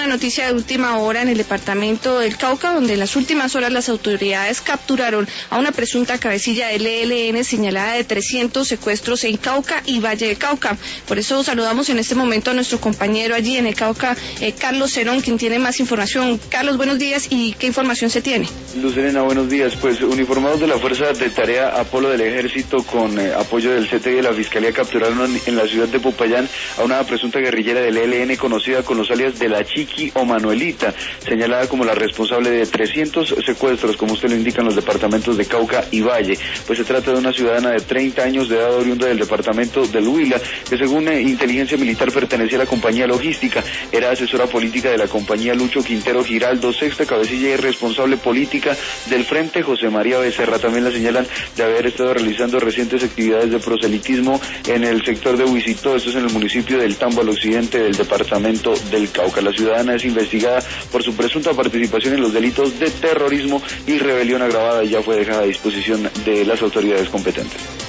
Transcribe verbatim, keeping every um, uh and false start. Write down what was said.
noticia de última hora en el departamento del Cauca, donde en las últimas horas las autoridades capturaron a una presunta cabecilla del E L N señalada de trescientos secuestros en Cauca y Valle de Cauca. Por eso saludamos en este momento a nuestro compañero allí en el Cauca, eh, Carlos Cerón, quien tiene más información. Carlos, buenos días, ¿y qué información se tiene? Lucelena, buenos días. Pues uniformados de la Fuerza de Tarea Apolo del Ejército con eh, apoyo del C T I y de la Fiscalía capturaron en, en la ciudad de Popayán a una presunta guerrillera del E L N conocida con los alias de la Chiqui o Manuelita, señalada como la responsable de trescientos secuestros, como usted lo indica, en los departamentos de Cauca y Valle. Pues se trata de una ciudadana de treinta años de edad oriunda del departamento del Huila, que según eh, inteligencia militar pertenecía a la compañía logística, era asesora política de la compañía Lucho Quintero Giraldo, sexta cabecilla y responsable política del Frente José María Becerra. También la señalan de haber estado realizando recientes actividades de proselitismo en el sector de Huisito, esto es en el municipio del Tambo, al occidente del departamento del Cauca. La ciudadana es investigada por su presunta participación en los delitos de terrorismo y rebelión agravada y ya fue dejada a disposición de las autoridades competentes.